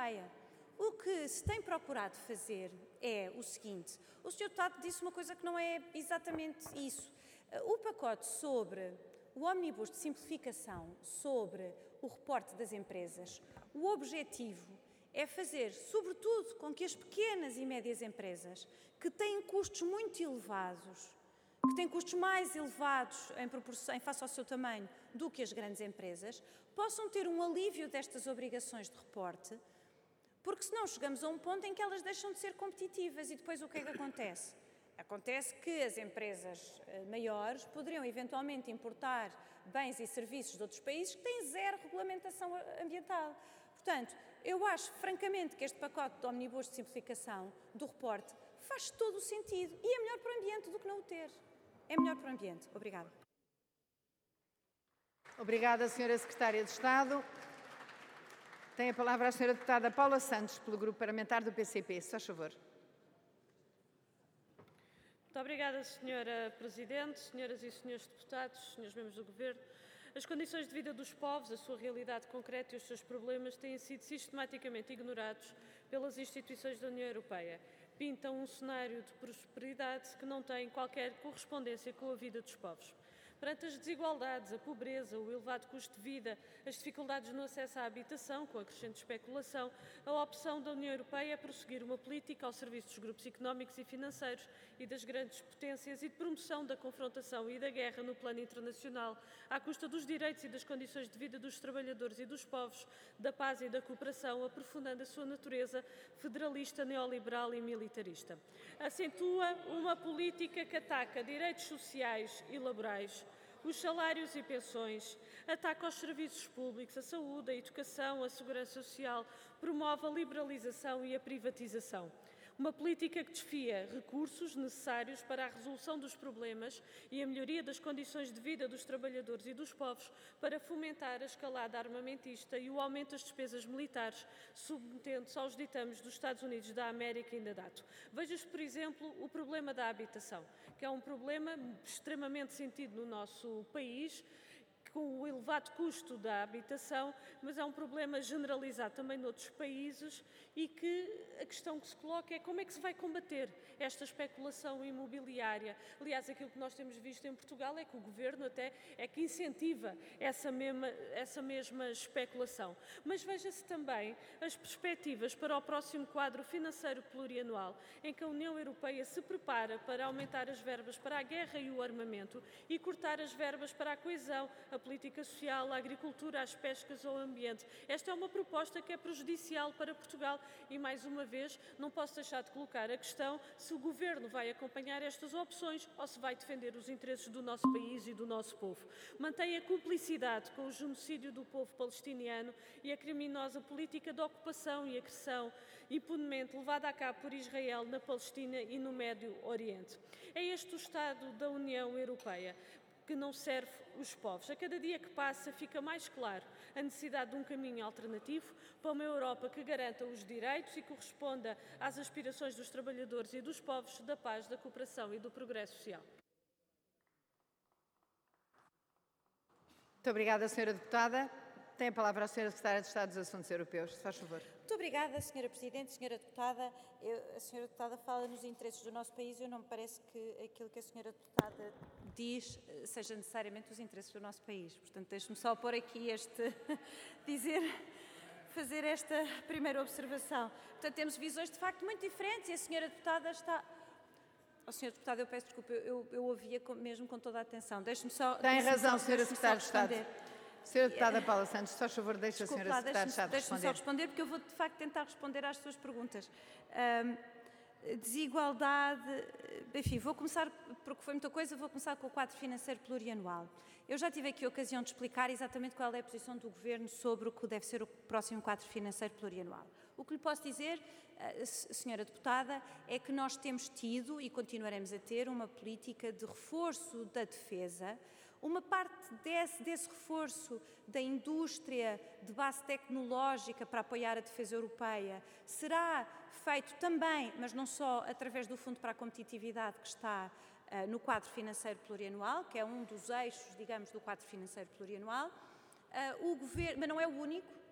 Europeia. O que se tem procurado fazer é o seguinte: o Sr. Deputado disse uma coisa que não é exatamente isso. O pacote sobre o ómnibus de simplificação, sobre o reporte das empresas, o objetivo é fazer, sobretudo, com que as pequenas e médias empresas, que têm custos muito elevados, que têm custos mais elevados em face ao seu tamanho do que as grandes empresas, possam ter um alívio destas obrigações de reporte, porque senão chegamos a um ponto em que elas deixam de ser competitivas e depois o que é que acontece? Acontece que as empresas maiores poderiam eventualmente importar bens e serviços de outros países que têm zero regulamentação ambiental. Portanto, eu acho francamente que este pacote de ómnibus de simplificação do reporte faz todo o sentido e é melhor para o ambiente do que não o ter. É melhor para o ambiente. Obrigada. Obrigada, Sra. Secretária de Estado. Tem a palavra a Sra. Deputada Paula Santos, pelo Grupo Parlamentar do PCP. Se faz favor. Muito obrigada, Sra. Presidente, senhoras e senhores deputados, senhores membros do Governo. As condições de vida dos povos, a sua realidade concreta e os seus problemas têm sido sistematicamente ignorados pelas instituições da União Europeia. Pintam um cenário de prosperidade que não tem qualquer correspondência com a vida dos povos. Perante as desigualdades, a pobreza, o elevado custo de vida, as dificuldades no acesso à habitação, com a crescente especulação, a opção da União Europeia é prosseguir uma política ao serviço dos grupos económicos e financeiros e das grandes potências e de promoção da confrontação e da guerra no plano internacional, à custa dos direitos e das condições de vida dos trabalhadores e dos povos, da paz e da cooperação, aprofundando a sua natureza federalista, neoliberal e militarista. Acentua uma política que ataca direitos sociais e laborais, os salários e pensões, ataca os serviços públicos, a saúde, a educação, a segurança social, promove a liberalização e a privatização. Uma política que desfia recursos necessários para a resolução dos problemas e a melhoria das condições de vida dos trabalhadores e dos povos para fomentar a escalada armamentista e o aumento das despesas militares, submetendo-se aos ditames dos Estados Unidos da América e da NATO. Veja-se, por exemplo, o problema da habitação, que é um problema extremamente sentido no nosso país, com o elevado custo da habitação, mas é um problema generalizado também noutros países e que a questão que se coloca é como é que se vai combater esta especulação imobiliária. Aliás, aquilo que nós temos visto em Portugal é que o Governo até é que incentiva essa mesma especulação. Mas veja-se também as perspectivas para o próximo quadro financeiro plurianual, em que a União Europeia se prepara para aumentar as verbas para a guerra e o armamento e cortar as verbas para a coesão, a política social, a agricultura, as pescas ou o ambiente. Esta é uma proposta que é prejudicial para Portugal e, mais uma vez, não posso deixar de colocar a questão se o Governo vai acompanhar estas opções ou se vai defender os interesses do nosso país e do nosso povo. Mantém a cumplicidade com o genocídio do povo palestiniano e a criminosa política de ocupação e agressão impunemente levada a cabo por Israel na Palestina e no Médio Oriente. É este o Estado da União Europeia, que não serve os povos. A cada dia que passa fica mais claro a necessidade de um caminho alternativo para uma Europa que garanta os direitos e corresponda às aspirações dos trabalhadores e dos povos, da paz, da cooperação e do progresso social. Muito obrigada, Sra. Deputada. Tem a palavra a Sra. Secretária de Estado dos Assuntos Europeus. Se faz favor. Muito obrigada, Sra. Presidente. Sra. Deputada, a Sra. Deputada fala nos interesses do nosso país e não me parece que aquilo que a Sra. Deputada diz seja necessariamente os interesses do nosso país. Portanto, deixe-me só pôr aqui fazer esta primeira observação. Portanto, temos visões de facto muito diferentes e a Sra. Deputada está... Sr. Deputado, eu peço desculpa, eu ouvia mesmo com toda a atenção. Deixe-me só... Tem razão, Sra. Secretária de Estado. Sra. Deputada Paula Santos, se faz favor, deixe a Sra. Secretária de Estado responder. Deixe-me só responder, porque eu vou, de facto, tentar responder às suas perguntas. Desigualdade, enfim, vou começar, porque foi muita coisa, vou começar com o quadro financeiro plurianual. Eu já tive aqui a ocasião de explicar exatamente qual é a posição do Governo sobre o que deve ser o próximo quadro financeiro plurianual. O que lhe posso dizer, Sra. Deputada, é que nós temos tido e continuaremos a ter uma política de reforço da defesa. Uma parte desse reforço da indústria de base tecnológica para apoiar a defesa europeia será feito também, mas não só, através do Fundo para a Competitividade que está no quadro financeiro plurianual, que é um dos eixos, digamos, do quadro financeiro plurianual. O Governo, mas não é o único.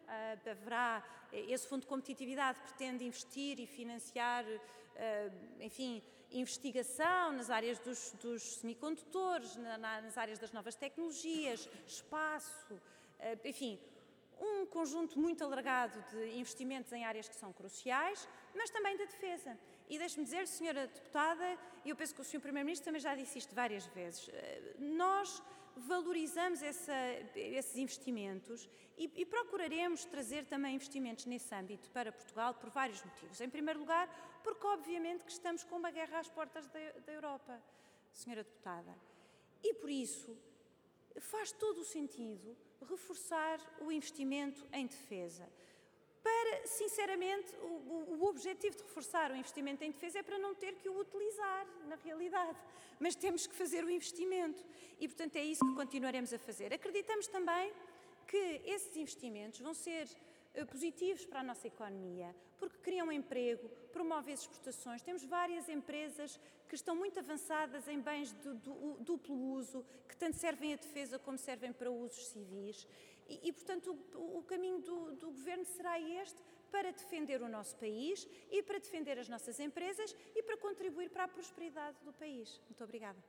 haverá esse fundo de competitividade que pretende investir e financiar, enfim, investigação nas áreas dos semicondutores, nas áreas das novas tecnologias, espaço, enfim, um conjunto muito alargado de investimentos em áreas que são cruciais, mas também da defesa. E deixe-me dizer, Senhora Deputada, e eu penso que o Sr. Primeiro-Ministro também já disse isto várias vezes, nós valorizamos esses investimentos e procuraremos trazer também investimentos nesse âmbito para Portugal por vários motivos. Em primeiro lugar, porque obviamente que estamos com uma guerra às portas da Europa, Senhora Deputada. E por isso faz todo o sentido reforçar o investimento em defesa. Sinceramente, o objetivo de reforçar o investimento em defesa é para não ter que o utilizar, na realidade. Mas temos que fazer o investimento e, portanto, é isso que continuaremos a fazer. Acreditamos também que esses investimentos vão ser positivos para a nossa economia, porque criam emprego, promovem as exportações. Temos várias empresas que estão muito avançadas em bens de duplo uso, que tanto servem à defesa como servem para usos civis. E portanto, o caminho do Governo será este para defender o nosso país e para defender as nossas empresas e para contribuir para a prosperidade do país. Muito obrigada.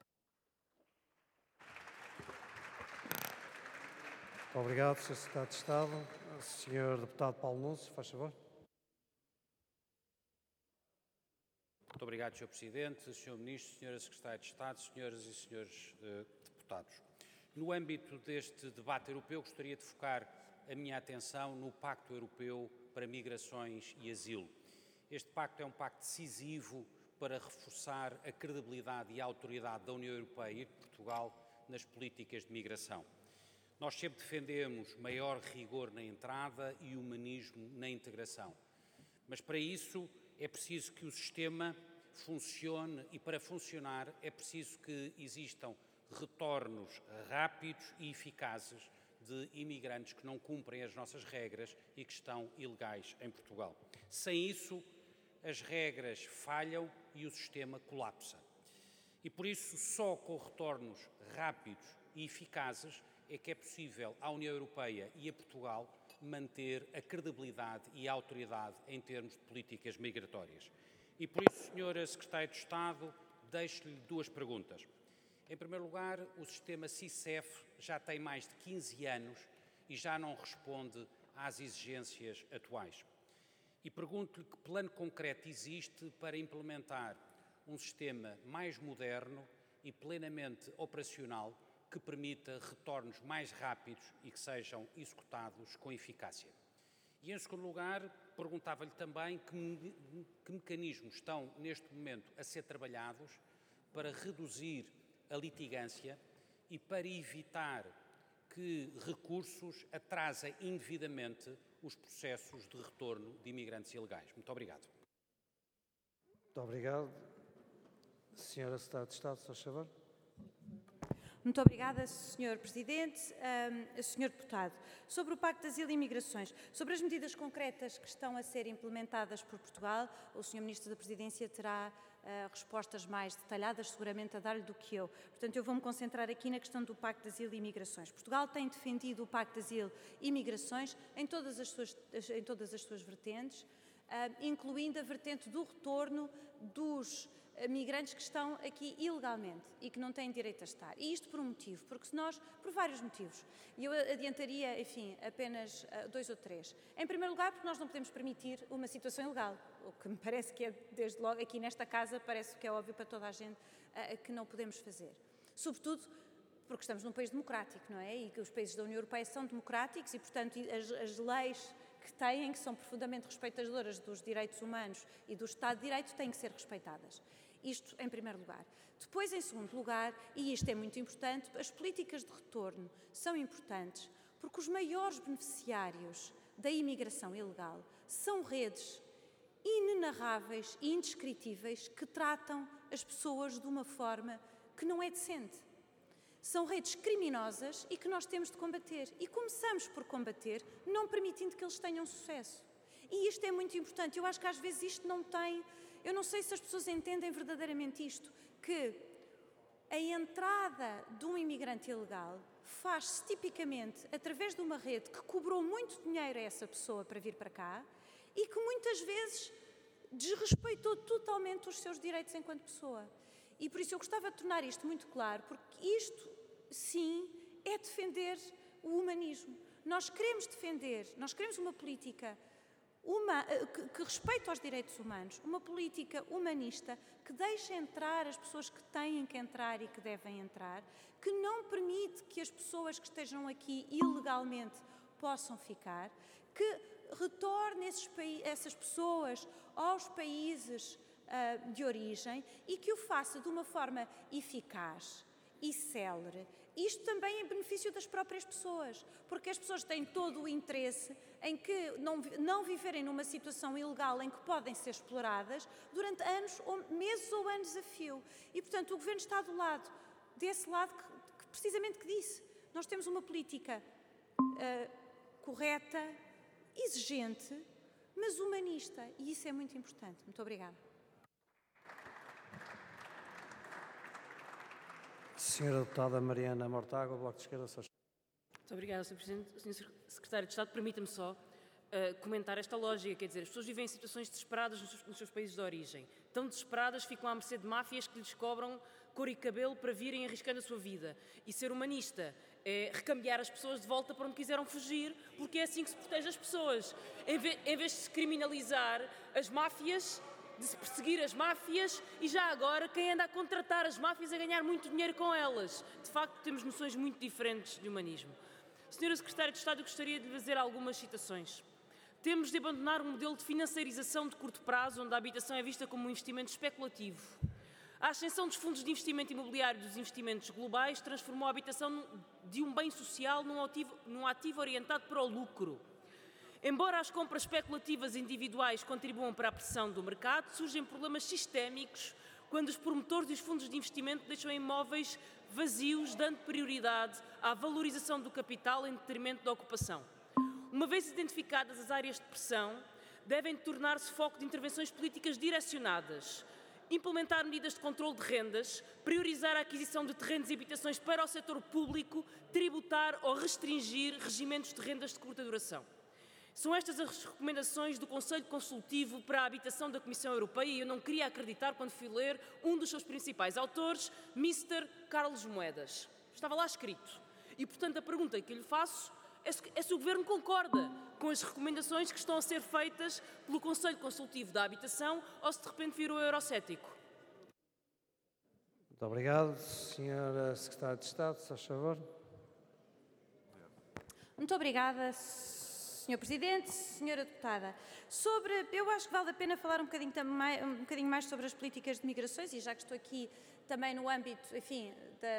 Muito obrigado, Sr. Secretário de Estado. Sr. Deputado Paulo Nunes, faz favor. Muito obrigado, Sr. Presidente, Sr. Ministro, Sra. Secretária de Estado, Senhoras e Senhores Deputados. No âmbito deste debate europeu, gostaria de focar a minha atenção no Pacto Europeu para Migrações e Asilo. Este pacto é um pacto decisivo para reforçar a credibilidade e a autoridade da União Europeia e de Portugal nas políticas de migração. Nós sempre defendemos maior rigor na entrada e humanismo na integração. Mas para isso é preciso que o sistema funcione e para funcionar é preciso que existam retornos rápidos e eficazes de imigrantes que não cumprem as nossas regras e que estão ilegais em Portugal. Sem isso, as regras falham e o sistema colapsa. E por isso, só com retornos rápidos e eficazes é que é possível à União Europeia e a Portugal manter a credibilidade e a autoridade em termos de políticas migratórias. E por isso, Sra. Secretária de Estado, deixo-lhe duas perguntas. Em primeiro lugar, o sistema SICEF já tem mais de 15 anos e já não responde às exigências atuais. E pergunto-lhe que plano concreto existe para implementar um sistema mais moderno e plenamente operacional que permita retornos mais rápidos e que sejam executados com eficácia. E, em segundo lugar, perguntava-lhe também que mecanismos estão, neste momento, a ser trabalhados para reduzir a litigância e para evitar que recursos atrasem indevidamente os processos de retorno de imigrantes ilegais. Muito obrigado. Muito obrigado. Senhora Secretária de Estado, se faz favor. Muito obrigada, Sr. Presidente. Sr. Deputado, sobre o Pacto de Asilo e Imigrações, sobre as medidas concretas que estão a ser implementadas por Portugal, o Sr. Ministro da Presidência terá respostas mais detalhadas, seguramente, a dar-lhe do que eu. Portanto, eu vou-me concentrar aqui na questão do Pacto de Asilo e Imigrações. Portugal tem defendido o Pacto de Asilo e Imigrações em todas as suas vertentes, incluindo a vertente do retorno dos migrantes que estão aqui ilegalmente e que não têm direito a estar. E isto por um motivo, por vários motivos. E eu adiantaria, enfim, apenas dois ou três. Em primeiro lugar, porque nós não podemos permitir uma situação ilegal, o que me parece que é, desde logo, aqui nesta casa, parece que é óbvio para toda a gente que não podemos fazer. Sobretudo porque estamos num país democrático, não é? E que os países da União Europeia são democráticos e, portanto, as leis que têm, que são profundamente respeitadoras dos direitos humanos e do Estado de Direito, têm que ser respeitadas. Isto em primeiro lugar. Depois, em segundo lugar, e isto é muito importante, as políticas de retorno são importantes porque os maiores beneficiários da imigração ilegal são redes inenarráveis e indescritíveis que tratam as pessoas de uma forma que não é decente. São redes criminosas e que nós temos de combater. E começamos por combater, não permitindo que eles tenham sucesso. E isto é muito importante. Eu acho que às vezes isto não tem... Eu não sei se as pessoas entendem verdadeiramente isto, que a entrada de um imigrante ilegal faz-se tipicamente através de uma rede que cobrou muito dinheiro a essa pessoa para vir para cá e que muitas vezes desrespeitou totalmente os seus direitos enquanto pessoa. E por isso eu gostava de tornar isto muito claro, porque isto, sim, é defender o humanismo. Nós queremos uma política que respeite aos direitos humanos, uma política humanista que deixe entrar as pessoas que têm que entrar e que devem entrar, que não permite que as pessoas que estejam aqui ilegalmente possam ficar, que retorne essas pessoas aos países de origem e que o faça de uma forma eficaz e célere. Isto também em benefício das próprias pessoas, porque as pessoas têm todo o interesse em que não viverem numa situação ilegal em que podem ser exploradas durante anos, ou meses ou anos a fio. E, portanto, o Governo está desse lado que precisamente que disse. Nós temos uma política correta, exigente, mas humanista, e isso é muito importante. Muito obrigada. Senhora Deputada Mariana Mortágua, Bloco de Esquerda. Muito obrigada, Sr. Presidente. Sr. Secretário de Estado, permita-me só comentar esta lógica, quer dizer, as pessoas vivem em situações desesperadas nos seus países de origem. Tão desesperadas, ficam à mercê de máfias que lhes cobram cor e cabelo para virem arriscando a sua vida. E ser humanista é recambiar as pessoas de volta para onde quiseram fugir, porque é assim que se protege as pessoas. Em vez de se criminalizar as máfias, de se perseguir as máfias e já agora quem anda a contratar as máfias a ganhar muito dinheiro com elas. De facto, temos noções muito diferentes de humanismo. Senhora Secretária de Estado, eu gostaria de lhe fazer algumas citações. Temos de abandonar um modelo de financiarização de curto prazo, onde a habitação é vista como um investimento especulativo. A ascensão dos fundos de investimento imobiliário dos investimentos globais transformou a habitação de um bem social num ativo orientado para o lucro. Embora as compras especulativas individuais contribuam para a pressão do mercado, surgem problemas sistémicos quando os promotores e os fundos de investimento deixam imóveis vazios, dando prioridade à valorização do capital em detrimento da ocupação. Uma vez identificadas as áreas de pressão, devem tornar-se foco de intervenções políticas direcionadas, implementar medidas de controle de rendas, priorizar a aquisição de terrenos e habitações para o setor público, tributar ou restringir regimentos de rendas de curta duração. São estas as recomendações do Conselho Consultivo para a Habitação da Comissão Europeia e eu não queria acreditar quando fui ler um dos seus principais autores, Mr. Carlos Moedas. Estava lá escrito. E, portanto, a pergunta que eu lhe faço é se o Governo concorda com as recomendações que estão a ser feitas pelo Conselho Consultivo da Habitação ou se de repente virou eurocético. Muito obrigado. Senhora Secretária de Estado, se faz favor. Muito obrigada, Sr. Presidente, Sra. Deputada. Eu acho que vale a pena falar um bocadinho mais sobre as políticas de migrações e já que estou aqui também no âmbito, enfim,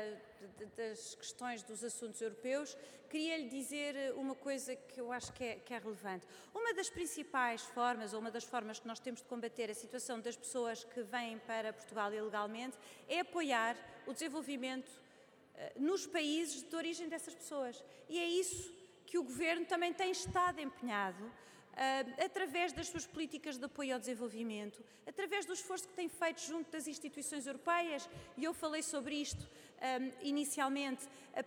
das questões dos assuntos europeus, queria-lhe dizer uma coisa que eu acho que é relevante. Uma das principais formas, ou uma das formas que nós temos de combater a situação das pessoas que vêm para Portugal ilegalmente, é apoiar o desenvolvimento nos países de origem dessas pessoas. E é isso que o Governo também tem estado empenhado, através das suas políticas de apoio ao desenvolvimento, através do esforço que tem feito junto das instituições europeias, e eu falei sobre isto inicialmente,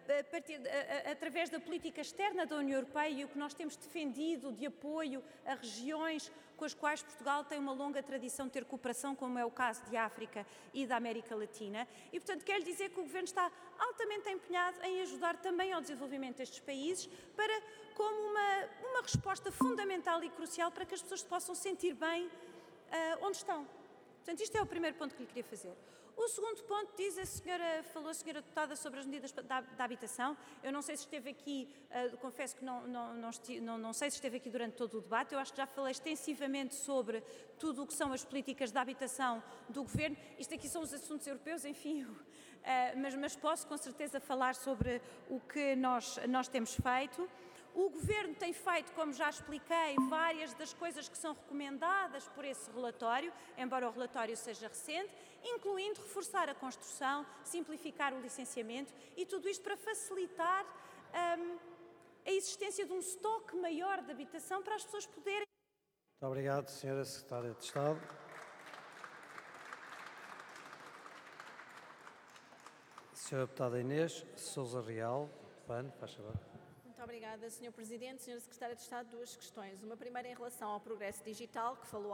através da política externa da União Europeia e o que nós temos defendido de apoio a regiões com as quais Portugal tem uma longa tradição de ter cooperação, como é o caso de África e da América Latina. E, portanto, quero dizer que o Governo está altamente empenhado em ajudar também ao desenvolvimento destes países como uma resposta fundamental e crucial para que as pessoas se possam sentir bem onde estão. Portanto, isto é o primeiro ponto que lhe queria fazer. O segundo ponto falou a senhora deputada sobre as medidas da habitação. Eu não sei se esteve aqui, confesso que não sei se esteve aqui durante todo o debate. Eu acho que já falei extensivamente sobre tudo o que são as políticas de habitação do Governo. Isto aqui são os assuntos europeus, enfim, mas posso com certeza falar sobre o que nós temos feito. O Governo tem feito, como já expliquei, várias das coisas que são recomendadas por esse relatório, embora o relatório seja recente, incluindo reforçar a construção, simplificar o licenciamento e tudo isto para facilitar a existência de um estoque maior de habitação para as pessoas poderem... Muito obrigado, Senhora Secretária de Estado. Senhora Deputada Inês Sousa Real. PAN, faz favor. Muito obrigada, Sr. Presidente. Sra. Secretária de Estado, duas questões. Uma primeira em relação ao progresso digital, que falou